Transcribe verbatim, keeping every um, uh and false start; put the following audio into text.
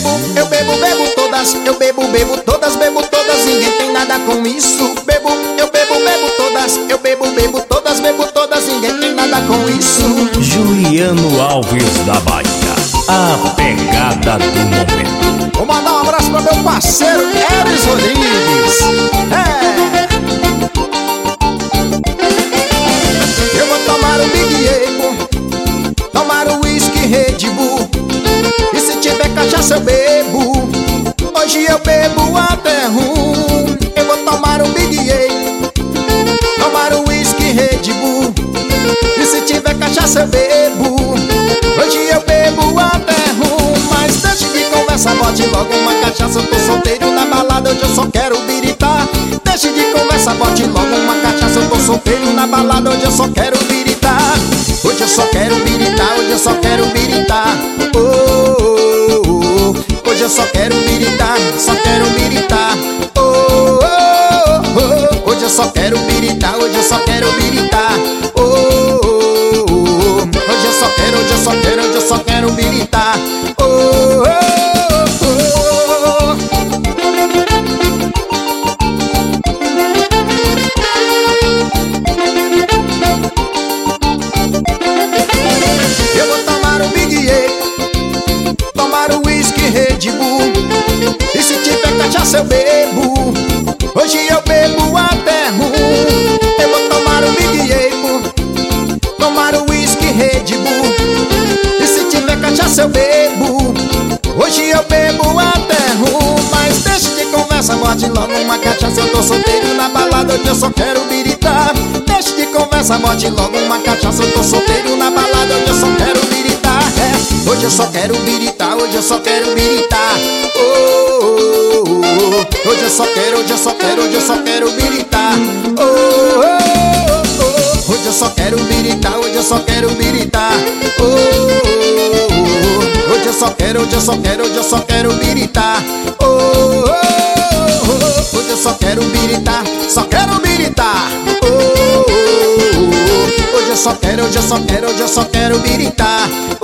bebo, eu bebo, bebo todas. Eu bebo, bebo todas, bebo todas. Ninguém tem nada com isso. Bebo, eu bebo, bebo todas. Eu bebo, bebo todas, bebo todas. Ninguém tem nada com isso. Juliano Alves da Bahia, a pegada do momento. Vou mandar um abraço para meu parceiro Eris Rodrigues. É. Eu vou tomar um Big Apple, tomar um whisky Red Bull. E se tiver cachaça eu bebo. Hoje eu bebo até rum. Eu vou tomar um Big Apple, tomar um whisky Red Bull. E se tiver cachaça eu bebo. Hoje eu bebo até rum. Mas deixe de conversa, bote logo uma cachaça. Eu tô solteiro na balada, hoje eu só quero biritar. Deixe de conversa, bote logo uma cachaça. Eu tô solteiro na balada, hoje eu só quero biritar. Hoje eu só quero biritar, hoje eu só quero biritar. Oh, oh, oh. Hoje eu só quero biritar, só quero biritar. Oh, oh, oh. Hoje eu só quero biritar, hoje eu só quero biritar. Oh, oh, oh. Hoje eu só quero, hoje eu só quero, hoje eu só quero biritar. Oh, oh, oh. Eu vou tomar um Big Apple, tomar um whisky Red Bull. E se tiver cachaça eu bebo. Hoje eu bebo até rum. Eu vou tomar um Big Apple, tomar um whisky Red Bull. E se tiver cachaça eu bebo. Hoje eu bebo até rum. Mas deixe de conversa, bote logo uma cachaça. Eu tô solteiro na balada, hoje eu só quero biritar. Deixe de conversa, bote logo uma cachaça. Eu tô solteiro na balada, hoje eu só quero biritar. É, hoje eu só quero biritar, hoje eu só quero biritar. Oh, oh, oh, oh. Hoje eu só quero, hoje eu só quero, hoje eu só quero biritar. Oh, oh, oh, oh. Hoje eu só quero biritar, hoje eu só quero biritar. Oh, oh, oh. Hoje eu só quero, hoje eu só quero, hoje eu só quero biritar. Oh, oh, oh. Hoje eu só quero biritar, só quero biritar. Oh, oh, oh. Hoje eu só quero, hoje eu só quero, hoje eu só quero biritar.